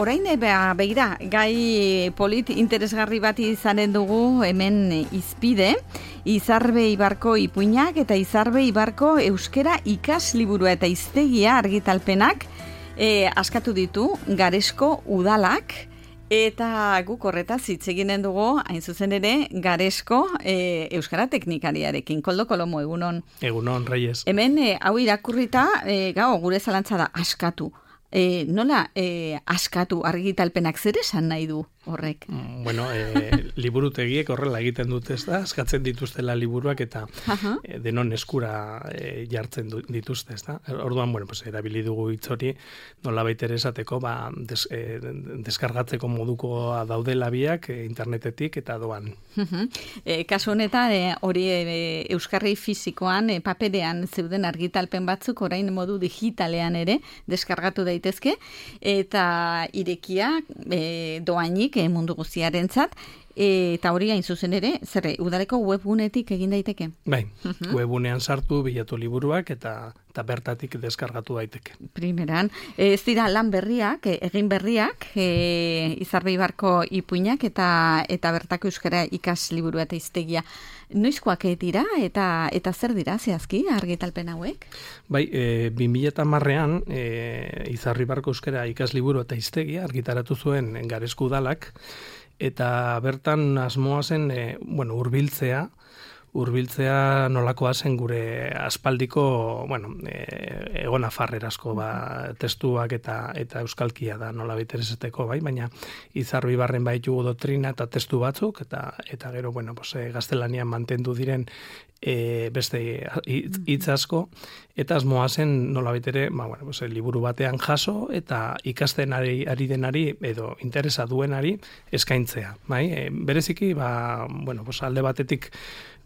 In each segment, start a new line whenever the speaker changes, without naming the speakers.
orain begira, gai interesgarri bat izanen dugu hemen izpide, Izarbe Ibarko ipuinak eta Izarbe Ibarko euskera ikasliburua eta hiztegia argitalpenak askatu ditu Garesko udalak. Eta guk horretaz hitz eginen dugu, hain zuzen ere, Garesko euskara teknikariarekin. Koldo Kolomo, egunon.
Egunon, Reyes.
Hemen, hau irakurrita, gure zalantza da, askatu. Nola askatu argitalpenak zer esan nahi du horrek?
Bueno, liburutegiek horrela egiten dute, ez da? Askatzen dituztela liburuak eta denon eskura jartzen dituzte, ez da? Orduan, bueno, pues, erabili dugu hitz hori, nola baitere esateko, deskargatzeko moduko daudela biak internetetik eta doan.
Kasu honetan, hori euskarri fisikoan, paperean zeuden argitalpen batzuk, orain modu digitalean ere, deskargatu daitezke, eta irekiak doainik mundu guztiarentzat, eta hori hain zuzen ere, udaleko webgunetik egin daiteke?
Bai, webgunean sartu, bilatu liburuak, eta bertatik deskargatu daiteke.
Primeran, ez dira lan berriak, egin berriak, Izarbe Ibarko ipuinak, eta bertako euskara ikasliburu eta hiztegia. Noizkoak dira, eta zer dira, zehazki, argitalpen hauek?
Bai, 2010an, Izarbe Ibarko euskara ikasliburu eta hiztegia argitaratu zuen Garesko udalak, eta bertan asmoa zen, hurbiltzea nolakoa zen gure aspaldiko, Ego Nafarrerazko testuak eta euskalkia da nola biterezeteko, bai, baina Izarbe Ibarren baitugu doktrina eta testu batzuk, eta gero, gaztelanian mantendu diren beste hitz asko, eta asmoa zen nola bitere, liburu batean jaso, eta ikasten ari denari, edo interesa duenari eskaintzea, bai, bereziki, alde batetik,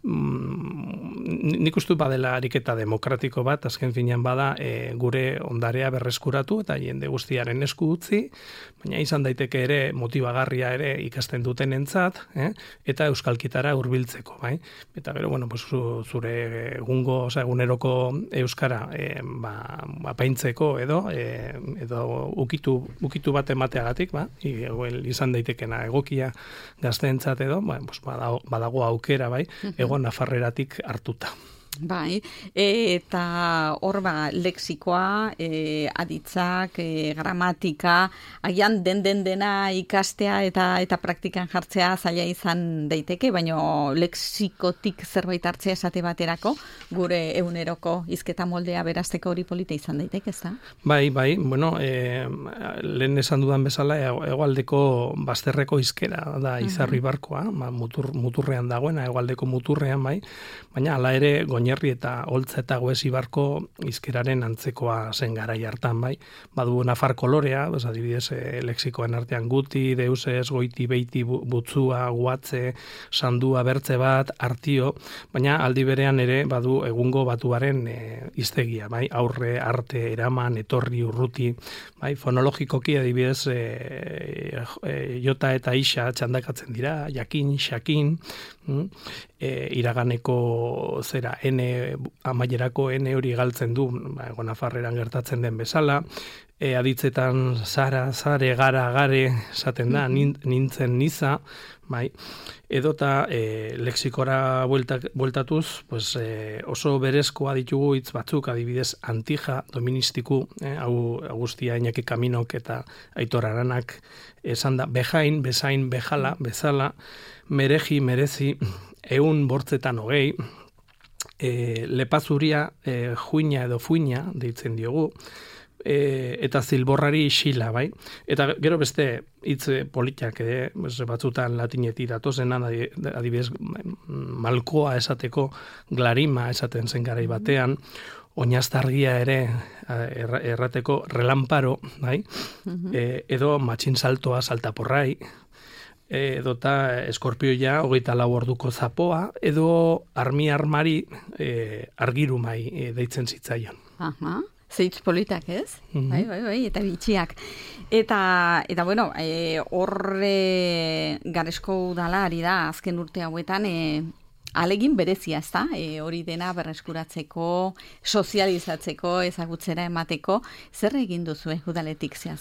nik uste badela ariketa demokratiko bat, azken finean bada gure ondarea berreskuratu eta jende guztiaren esku utzi, baina izan daiteke ere motibagarria ere ikasten duten entzat, eta euskalkitara hurbiltzeko, bai? Eta gero, zure eguneroko euskara apaintzeko edo ukitu bat emateagatik, izan daitekena egokia gazteentzat edo, badago aukera, bai, Ego Nafarreratik hartuta.
Bai, eta hor leksikoa, aditzak, gramatika, agian dena ikastea eta praktikan jartzea zaila izan daiteke, baina leksikotik zerbait hartzea esate baterako, gure eguneroko hizketa moldea berazteko hori polita izan daiteke, ez da? Bai,
lehen esan dudan bezala, hegoaldeko bazterreko hizkera da Izarbe Ibarkoa, muturrean dagoena, hegoaldeko muturrean, bai, baina hala ere Oinarri eta Oltza eta Goez Ibarko hizkeraren antzekoa zen garai hartan, bai. Badu nafar kolorea, adibidez, lexikoen artean guti, deusez, goiti, beiti, butzua, guatze, sandua, bertze bat, artio, baina aldi berean ere badu egungo batuaren hiztegia, bai. Aurre, arte, eraman, etorri, urruti, bai. Fonologikoki adibidez, jota eta isa txandakatzen dira, jakin, xakin, iraganeko zera amaierako N hori galtzen du, Ego Nafarreran gertatzen den bezala, aditzetan zara, zare, gara, gare, esaten da, nintzen niza, bai, edota lexikora bueltatuz, oso berezkoa ditugu hitz batzuk, adibidez antija, doministiku, Agustia Iñaki Kaminok eta Aitor Aranak esan da, bejain, bezain, bejala, bezala, merezi, ehun bortzetan hogei, lepazuria juina edo fuina deitzen diogu, eta zilborrari xila, bai? Eta gero beste hitz politak, batzutan latinetik datozen, adibidez, malkoa esateko, glarima esaten zen garai batean, oinaztargia ere errateko relamparo, bai? Edo matxinsaltoa saltaporrai, edota eskorpioia 24 orduko zapoa, edo armari argirumai deitzen zitzaion.
Aha. Zeitz politak, ez? Bai, eta bitxiak. Eta horre Garesko udala ari da azken urte hauetan alegin berezia, ez da? Hori dena berreskuratzeko, sozializatzeko, ezagutzera emateko, zer egin duzue udaletik zehazki?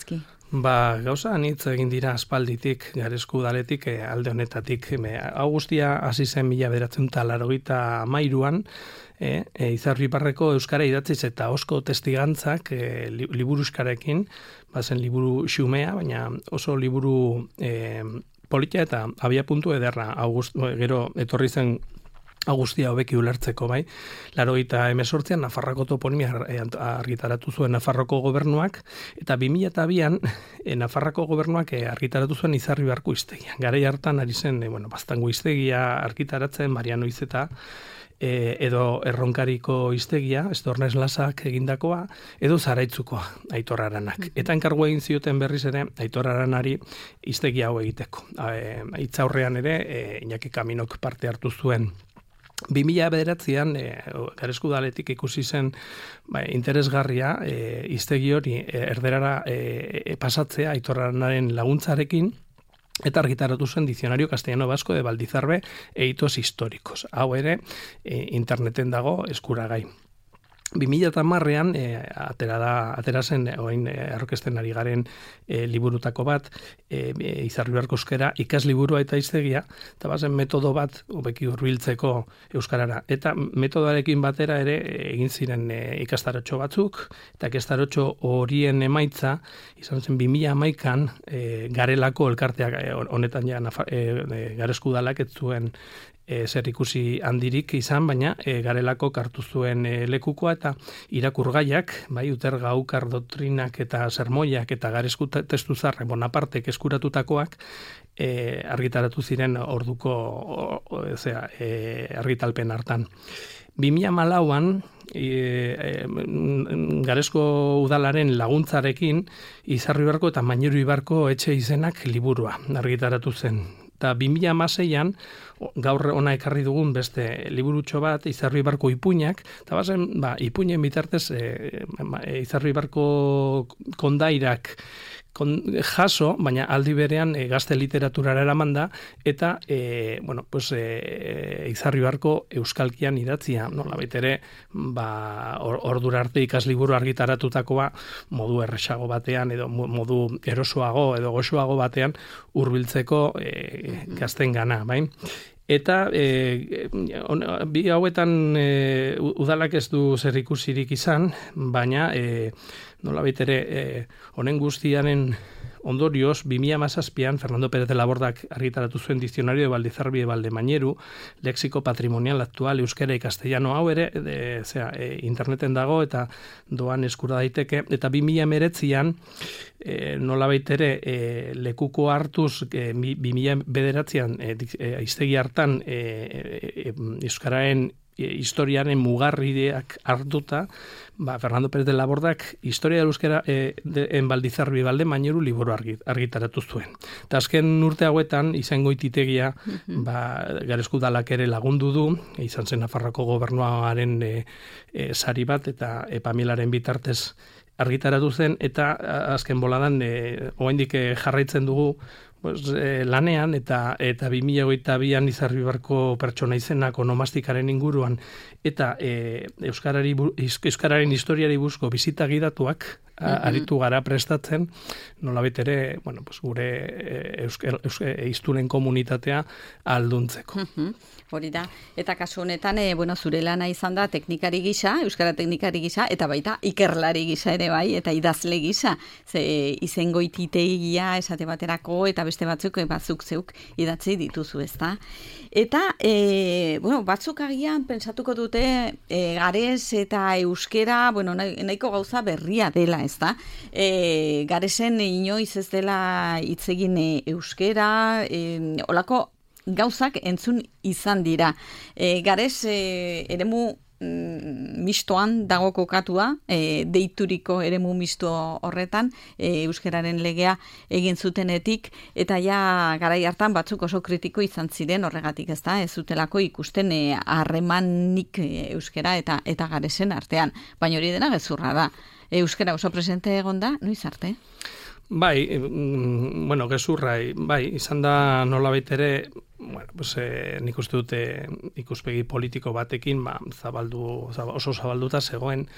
Gauza anitz egin dira aspalditik, Garesku udaletik, alde honetatik. Hau guztia hasi zen 1983an, Izarribarreko euskara idatziz eta osko testigantzak liburu euskarekin, bazen liburu xumea, baina oso liburu politia eta abia puntu ederra. Gero etorri zen Agustia hobeki ulertzeko, bai. 1918an Nafarroako toponimia argitaratu zuen Nafarroako gobernuak, eta 2002an Nafarroako gobernuak argitaratu zuen Izarribarko hiztegia. Garai hartan ari zen, Baztango hiztegia argitaratzen, Mariano Izeta, edo Erronkariko hiztegia, Estornes Lasak egindakoa, edo Zaraitzukoa, Aitor Aranak. Eta enkargu egin zioten berriz ere, Aitor Aranari hiztegia hau egiteko. Hitzaurrean ere, Iñaki Kaminok parte hartu zuen. 2009an Garesku udaletik ikusi zen interesgarria hiztegi hori erderara pasatzea Aitor Aranaren laguntzarekin, eta argitaratu zen Diccionario Castellano Vasco de Valdizarbe e hitos históricos. Hau ere interneten dago eskuragai. 2010an atera zen orain aurkezten ari garen liburutako bat, Izarribarko euskara ikasliburua eta hiztegia, eta bazen metodo bat hobeki hurbiltzeko euskarara. Eta metodoarekin batera ere egin ziren ikastarotxo batzuk, eta ikastarotxo horien emaitza izan zen 2011an Garelako elkarteak, honetan ja Garesku udalak ez zuen zer ikusi handirik izan, baina Garelako kartu zuen lekukoa eta irakurgaiak, bai, Uterga, Aukar, Doktrinak eta Sermoiak eta Garesku testu zarre Bonapartek eskuratutakoak argitaratu ziren orduko argitalpen hartan. 2014an Garesko udalaren laguntzarekin Izarribarko eta Maineru Ibarko etxe izenak liburua argitaratu zen. Eta 2016an, gaur ona ekarri dugun beste liburutxo bat, Izarribarko ipuinak, eta bazen, ipuinen bitartez, Izarribarko kondairak jaso, baina aldi berean gazte literaturara eramanda, eta Izarribarko euskalkian idatzia, nolabait ere, ordura arte ikasliburu argitaratutakoa modu erresago batean, edo modu erosoago, edo goxoago batean hurbiltzeko gaztengana, bai? Eta bi hauetan udalak ez du zer ikusirik izan, baina nolabait ere honen guztiaren ondorioz 2017an Fernando Pérez de la Bordak argitaratu zuen Diccionario de Valdizarbi de Valdemañeru, Léxico Patrimonial Actual Euskera y Castellano, hau ere interneten dago eta doan eskura daiteke, eta 2019an nolabait ere lekuko hartuz 2009an hiztegi hartan euskararen historiaren mugarriak hartuta, Fernando Pérez de la Bordak Historia de euskera en Valdizarbi Valdemañeru liburu argitaratu zuen. Eta azken urte hauetan izangoititegia Garesku udalak ere lagundu du, izan zen Nafarroako gobernuaren sari bat eta Pamilaren bitartez argitaratu zen, eta azken boladan oraindik jarraitzen dugu lanean, eta 2022an Izarribarko pertsona izenak onomastikaren inguruan, eta euskararen historiari buruzko bisita gidatuak aritu gara prestatzen, nolabait ere, gure hiztunen komunitatea alduntzeko.
Hori da, eta kasu honetan, zure lana izan da teknikari gisa, euskara teknikari gisa, eta baita ikerlari gisa ere bai, eta idazle gisa, izengoititegia esate baterako, eta beste batzuk zeuk idatzi dituzu, ezta? Eta, batzuk agian pentsatuko dute Gares eta euskera, nahiko gauza berria dela, ezta? Garesen inoiz ez dela hitz egin euskera, olako gauzak entzun izan dira. Gares eremu mistoan dago kokatua, deituriko eremu misto horretan, euskararen legea egin zutenetik, eta ja garai hartan batzuk oso kritiko izan ziren horregatik, ezta? Ez zutelako ikusten harremanik euskara eta Garesen artean. Baina hori dena gezurra da. Euskara oso presente egon da, noiz arte?
Bai, gezurra, izan da nolabait ere, nik uste dute ikuspegi politiko batekin, oso zabalduta zegoen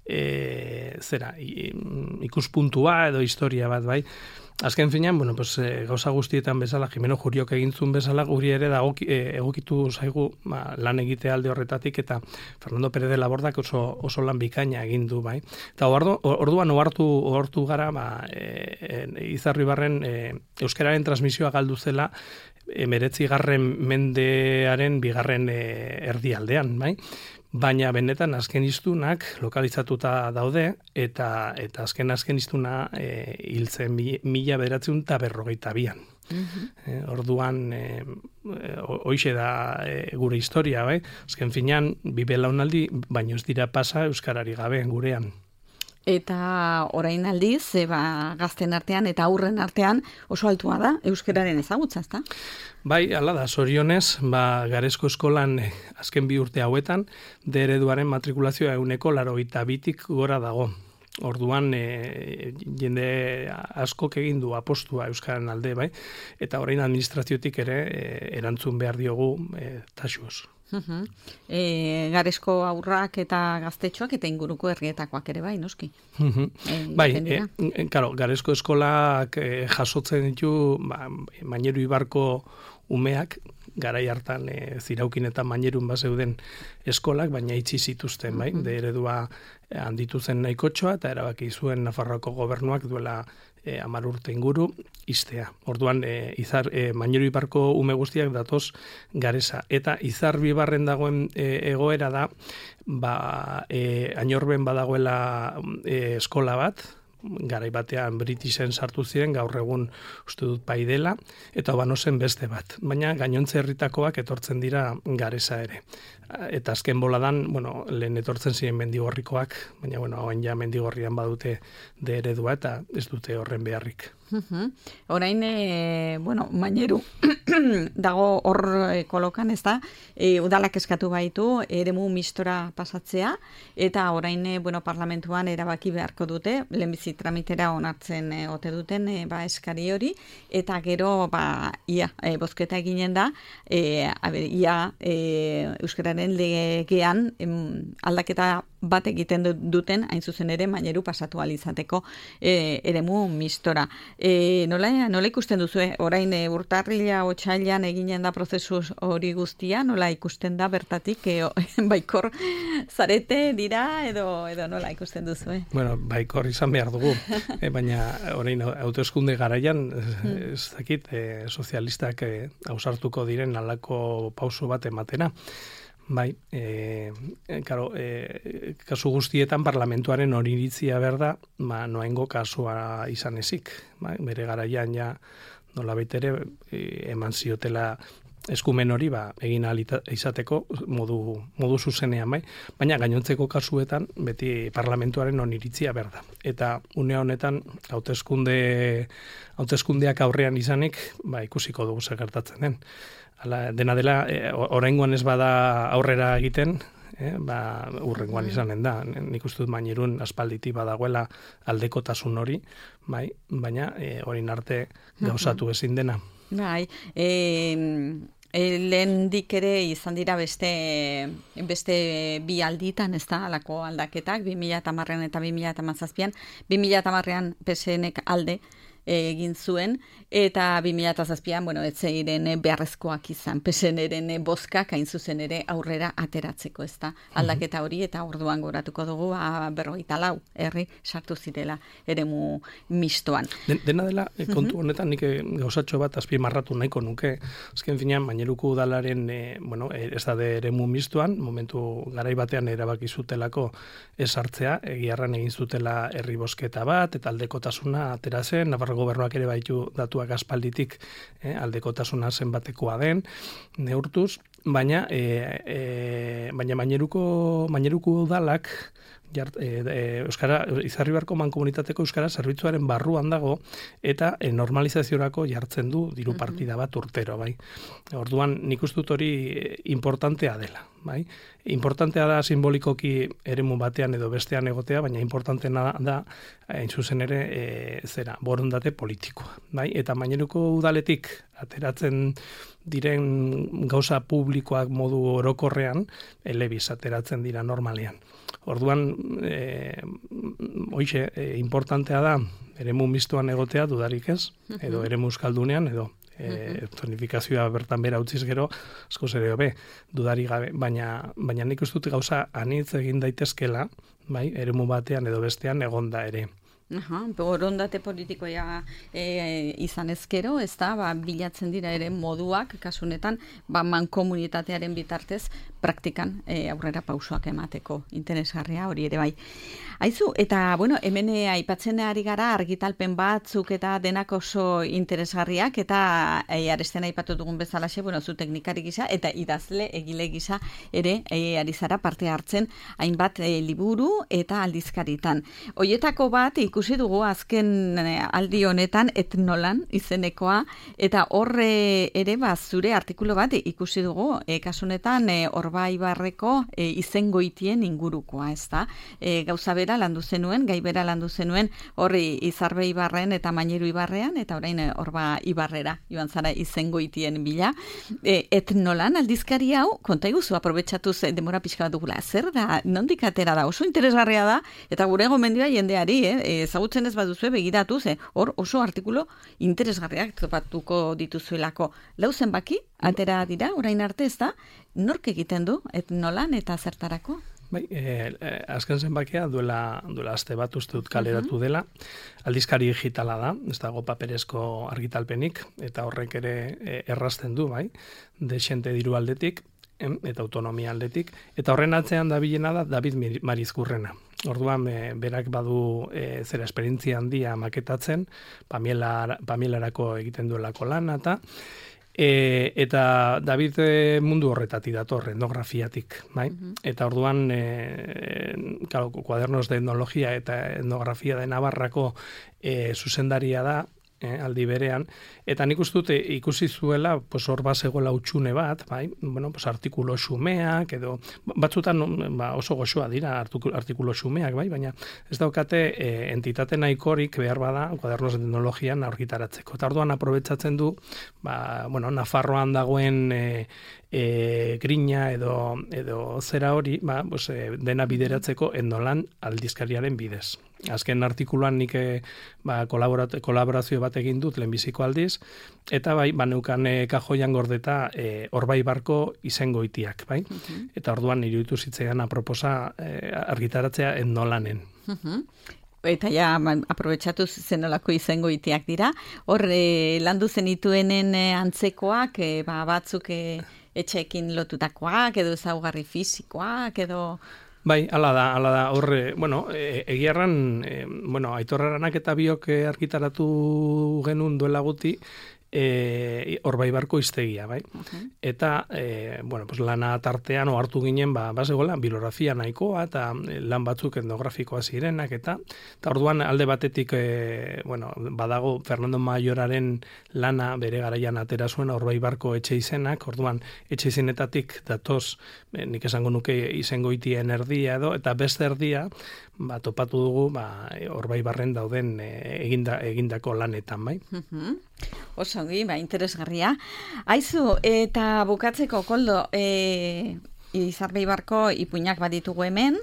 ikuspuntua edo historia bat, bai. Azken finean, gauza guztietan bezala, Jimeno Juriok egintzun bezala, guri ere egokitu zaigu lan egite alde horretatik, eta Fernando Pérez de la Bordak oso lan bikaina egin du, bai. Eta orduan ohartu gara, Izarribarren euskararen transmisioa galdu zela, 19. mendearen 2. erdialdean, bai? Baina benetan azken hiztunak lokalizatuta daude, eta azken hiztuna hiltzen 1952an. Orduan, hoixe da gure historia, bai? Azken finean, 2 belaunaldi, baino ez dira pasa euskarari gabe gurean.
Eta orain aldiz, gazten artean eta aurren artean oso altua da euskararen ezagutza, ezta?
Bai, hala da, zorionez, Garezko eskolan azken 2 urte hauetan, D ereduaren matrikulazioa 82tik gora dago. Orduan, jende askok egin du apostua euskaren alde, bai? Eta orain administraziotik ere erantzun behar diogu taxuz.
Garezko aurrak eta gaztetxoak eta inguruko herrietakoak ere bai, noski.
Bai, Garezko eskolak jasotzen ditu Maineru Ibarko umeak, garai hartan Ziraukin eta Mainerun bazeuden eskolak, baina itxi zituzten, bai, D eredua handitu zen nahikotxoa, eta erabaki zuen Nafarroako gobernuak duela 10 urte inguru iztea. Orduan, Maineru Ibarko ume guztiak datoz Gareza. Eta Izarbibarren dagoen egoera da, Añorben badagoela eskola bat, garai batean Britisen sartu ziren, gaur egun uste dut pai dela, eta Banosen beste bat. Baina gainontze herritakoak etortzen dira Gareza ere. Eta azken boladan, lehen etortzen ziren Mendigorrikoak, baina, hauen ja Mendigorrian badute D eredua eta ez dute horren beharrik.
Orain, Maineru dago hor kolokan, ez da, udalak eskatu baitu, eremu mistora pasatzea, eta orain, parlamentuan erabaki beharko dute, lehenbizi tramitera onartzen ote duten eskari hori, eta gero, bozketa eginen da, ia euskararen legean aldaketa bat egiten duten, hain zuzen ere, Maineru pasatu alizateko eremu mistora. Nola ikusten duzu, orain urtarrila otsailean eginen da prozesu hori guztia, nola ikusten da bertatik, baikor zarete dira, edo nola ikusten duzu?
Baikor izan behar dugu, baina orain hauteskunde garaian, ez dakit, sozialistak ausartuko diren halako pauso bat ematena. Bai, kasu guztietan parlamentuaren oniritzia berda, noaingo kasua izan ezik. Bere garaian ja nolabait ere eman ziotela eskumen hori egin ahal izateko modu zuzenean, bai. Baina gainontzeko kasuetan beti parlamentuaren oniritzia berda. Eta une honetan hauteskundeak aurrean izanik, ikusiko dugu zer gertatzen den. Dena dela, oraingoan ez bada aurrera egiten, urrengoan izanen da. Nik uste dut Mainerun aspalditi badagoela aldekotasun hori, baina orain arte gauzatu ezin dena.
Bai, lehendik ere izan dira beste bi alditan, ez da, alako aldaketak, 2010 eta 2017an, 2010an PSNek alde egin zuen, eta 2007an, ez zeiren beharrezkoak izan, PSNren bozkak hain zuzen ere aurrera ateratzeko, ez da, aldaketa hori, eta orduan goratuko dugu, 54 herri sartu zirela eremu mistoan.
Dena dela, kontu honetan, nik gauzatxo bat azpimarratu nahiko nuke, azken finean, Maineruko udalaren, ez da eremu mistoan, momentu garai batean erabaki zutelako ez hartzea, egiarran egin zutela herri bozketa bat, eta aldekotasuna atera zen, Nafarro gobernuak ere baitu datuak aspalditik aldekotasuna zenbatekoa den, neurtuz, baina Maineruko udalak Izarribarko mankomunitateko euskara zerbitzuaren barruan dago eta normalizaziorako jartzen du diru partida bat urtero, bai. Orduan nik uste dut hori importantea dela, bai. Importantea da simbolikoki eremu batean edo bestean egotea, baina importanteena da hain zuzen ere borondate politikoa, bai. Eta Maineruko udaletik ateratzen diren gauza publikoak modu orokorrean, elebiz ateratzen dira normalean. Orduan, hoxe, importantea da, eremu mistoan egotea dudarik ez, edo eremu euskaldunean, edo tonifikazioa bertan bera utziz gero, asko ere hobe, dudarik gabe, baina nik uste dut gauza anitz egin daitezkela, bai, eremu batean edo bestean egonda ere.
Borondate politikoa izan ezkero, ez da, bilatzen dira ere moduak, kasunetan, mankomunitatearen bitartez, praktikan aurrera pausoak emateko interesgarria hori ere bai. Aizu, eta, hemen aipatzen ari gara argitalpen batzuk eta denak oso interesgarriak, eta aresten aipatu dugun bezalaxe, zu teknikari gisa, eta idazle, egile gisa ere ari zara parte hartzen hainbat liburu eta aldizkaritan. Hoietako bat, ikusi dugu azken aldi honetan etnolan izenekoa, eta horre ere zure artikulu bat ikusi dugu, kasunetan Orba Ibarreko izengoitien ingurukoa, ez da? Gauza bera landu zenuen, gai bera landu zenuen, horri Izarbe Ibarren eta Maineru Ibarrean, eta orain Orba Ibarrera, joan zara izengoitien bila. Etnolan aldizkari hau, konta iguzu, aprobetxatuz demora pixka bat dugula, zer da, nondik atera da, oso interesgarria da, eta gure gomendioa jendeari, ezagutzen ez baduzue begiratu, hor oso artikulu interesgarriak topatuko dituzuelako. Lau zenbaki, atera dira, orain arte ez da, nork egiten du, etnolan eta zertarako?
Bai, azken zenbakia duela aste bat uste dut kaleratu dela, aldizkari digitala da, ez dago paperezko argitalpenik, eta horrek ere errazten du, bai, desente diru aldetik, eta autonomia aldetik, eta horren atzean dabilena da David Marizkurrena. Orduan, berak badu zera esperientzia handia maketatzen, Pamielarako egiten duelako lana, eta David mundu horretatik dator, etnografiatik, bai? Eta orduan, kuadernos de etnologia eta etnografia de Navarrako zuzendaria da, aldi berean, eta nik uste dut ikusi zuela, hor bazegoela utxune bat, bai, artikulo xumeak, edo batzutan oso goxoa dira artikulo xumeak, bai, baina ez daukate entitate nahikorik behar bada kuadernos de etnologian argitaratzeko. Eta orduan aprobetsatzen du, Nafarroan dagoen grina edo zera hori, dena bideratzeko etnolan aldizkariaren bidez. Azken artikuluan nik kolaborazio bat egin dut lehenbiziko aldiz, eta neukan kajoian gordeta Orba Ibarko izengoitiak, bai? Eta orduan iruditu zitzaidan aproposa argitaratzea etnolanen.
Eta ja, aprobetxatu zenolako izengoitiak dira. Hor, landu zenituenen antzekoak, batzuk etxeekin lotutakoak, edo ezaugarri fisikoak, edo...
Bai, ala da, horre, egiarran, Aitor Aranak eta biok argitaratu genuen duela guti, Orba Ibarko hiztegia, bai? Eta, lana tartean ohartu ginen, bazegoela, bibliografia nahikoa, eta lan batzuk etnografikoa zirenak, eta orduan alde batetik, badago Fernando Mayoraren lana bere garaian atera zuen Orba Ibarko etxe izenak, orduan etxe izenetatik datoz, nik esango nuke izengoitien erdia edo, eta beste erdia, topatu dugu, Orba Ibarren dauden egindako lanetan, bai?
Oso, interesgarria. Aizu, eta bukatzeko, Koldo, Izarbe Ibarko ipuinak baditugu hemen,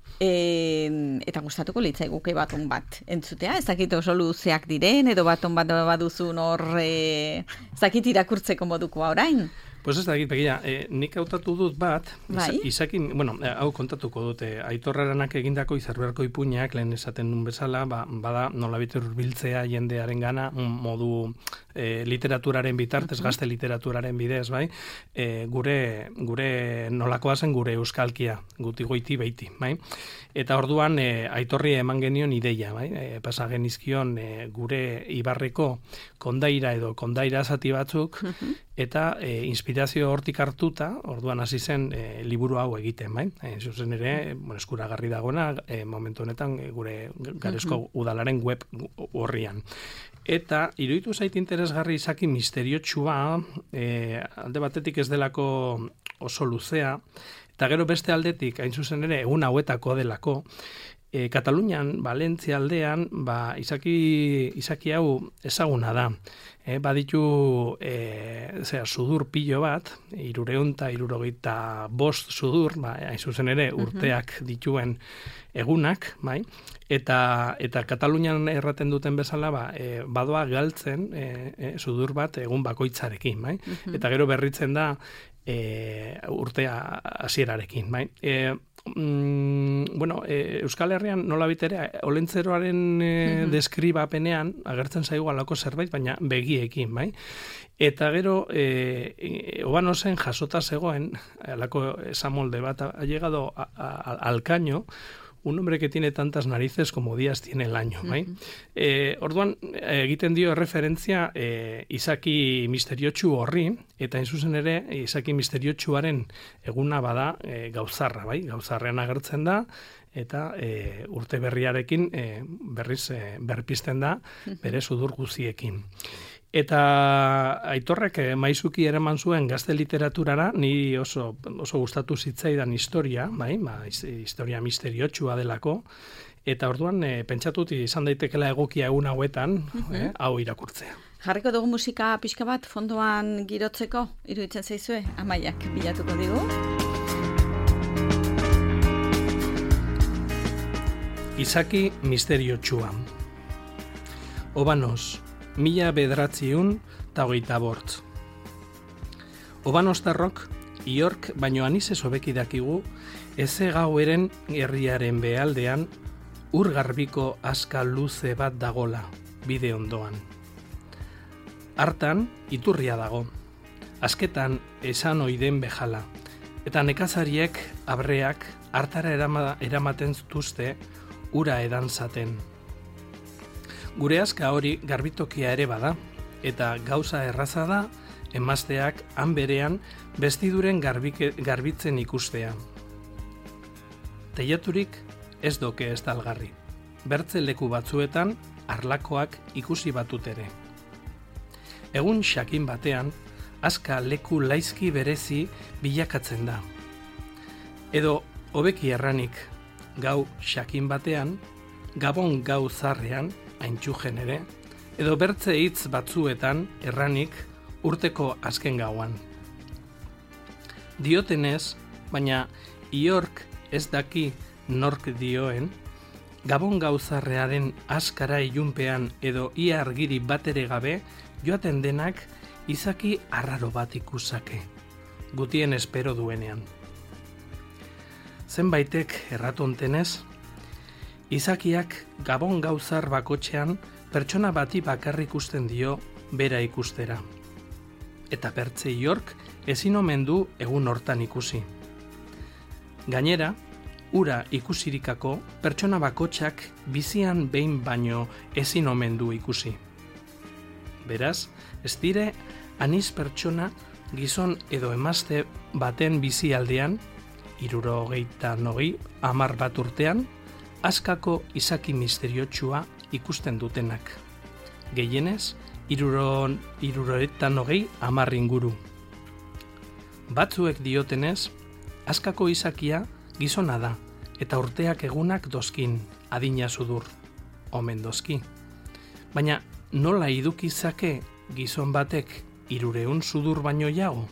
eta gustatuko litzaiguke baton bat entzutea, ez dakit oso luzeak diren, edo baton bat baduzun hor, ez dakit irakurtzeko modukoa orain?
Pues ez dakit, begira, nik hautatu dut bat, izakin, hau kontatuko dute, Aitor Aranak egindako Izarberko ipuinak, lehen esaten nun bezala, bada nolabait hurbiltzea jendearen gana, modu literaturaren bitartez, gazte literaturaren bidez, bai, gure nolakoa zen gure euskalkia, guti goiti beiti, bai. Eta orduan Aitorri eman genion ideia, bai, pasa genizkion gure Ibarreko kondaira edo kondaira zati batzuk, eta inspirazio hortik hartuta, orduan hasi zen liburu hau egiten, bai? Zuzen ere, eskuragarri dagoena, momentu honetan gure Garezko udalaren web horrian. Eta iruditu zait interesgarri izaki misteriotsua, alde batetik ez delako oso luzea, eta gero beste aldetik, hain zuzen ere, egun hauetako delako, Katalunian, Valentzia aldean, izaki hau ezaguna da. Baditu sudur pilo bat, 375 sudur, hain zuzen ere urteak dituen egunak, bai? Eta Katalunian erraten duten bezala, badoa galtzen sudur bat egun bakoitzarekin, bai? Eta gero berritzen da urtea hasierarekin, bai? Euskal Herrian nola bitere, olentzeroaren deskribapenean agertzen zaigu alako zerbait, baina begiekin, bai? Eta gero, Obanosen jasota zegoen, alako esamolde bat, ha llegado al caño, un hombre que tiene tantas narices como días tiene el año, bai? Orduan, egiten dio referentzia izaki misteriotsu horri, eta hain zuzen ere, izaki misteriotsuaren eguna bada gauzarra, bai? Gauzarrean agertzen da, eta urte berriarekin berriz berpizten da bere sudur guziekin. Eta Aitorrek maizuki eraman zuen gazte literaturara, ni oso gustatu zitzaidan historia, bai? Historia misteriotsua delako, eta orduan pentsatut izan daitekela egokia egun hauetan, hau irakurtzea.
Jarriko dugu musika pixka bat fondoan girotzeko, iruditzen zaizue, Amaiak bilatuko digu.
Izaki misteriotsua. Obanos, 1908. Obanostarrok, Iork baino anize hobeki dakigu, eze gaueren herriaren behaldean, ur garbiko aska luze bat dagola, bide ondoan. Hartan, iturria dago, asketan esan oiden bejala, eta nekazariek, abreak, hartara eramaten zituzte, ura edan zaten. Gure aska hori garbitokia ere bada, eta gauza erraza da, emazteak han berean bestiduren garbitzen ikustea. Teilaturik ez doke ez dalgarri. Bertze leku batzuetan arlakoak ikusi batut ere. Egun xakin batean, aska leku laizki berezi bilakatzen da. Edo hobeki erranik, gau xakin batean, gabon gau zarrean, haintxujen ere, edo bertze hitz batzuetan erranik urteko azken gauan. Diotenez, baina Iork ez daki nork dioen, gabon gauzarrearen askara ilunpean edo ia argiri batere gabe, joaten denak izaki arraro bat ikusake, gutien espero duenean. Zenbaitek erratontenez, izakiak gabon gauzar bakotxean pertsona bati bakarrik ikusten dio bera ikustera. Eta bertze Iork ezin omen du egun hortan ikusi. Gainera, ura ikusirikako pertsona bakotxak bizian behin baino ezin omen du ikusi. Beraz, ez dire aniz pertsona gizon edo emazte baten bizialdean, 70 bat urtean, askako izaki misteriotsua ikusten dutenak. Gehienez, 70 inguru. Batzuek diotenez, askako izakia gizona da, eta urteak egunak dozkin, adina sudur, omen dozki. Baina nola idukizake gizon batek 300 sudur baino jago?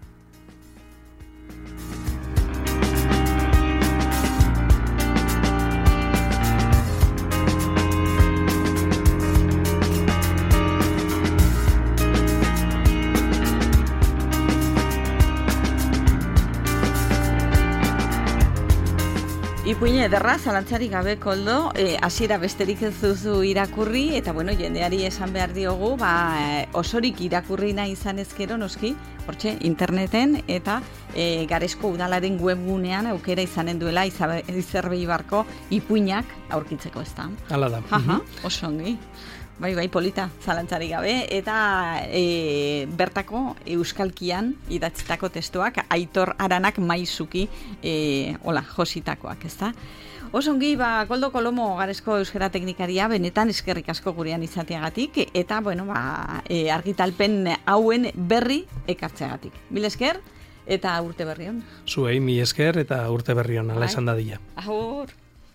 Ipuine ederra, zalantzarik gabe Koldo, hasiera besterik ez duzu irakurri, eta jendeari esan behar diogu, osorik irakurri nahi izan ezkero, noski, hortxe, interneten, eta Garesko udalaren webgunean aukera izanen duela Izarbe Ibarko ipuinak aurkitzeko, ez da?
Hala da.
Oso ongi. Bai, polita, zalantzarik gabe, eta bertako euskalkian idatzitako testuak, Aitor Aranak maizuki jositakoak, ez da? Osongi, Koldo Kolomo Garesko euskara teknikaria, benetan eskerrik asko gurean izateagatik, eta, argitalpen hauen berri ekartzeagatik. Mil esker, eta urte berrion.
Zuei, mi esker, eta urte berrion, ala esan dadila.
Agur!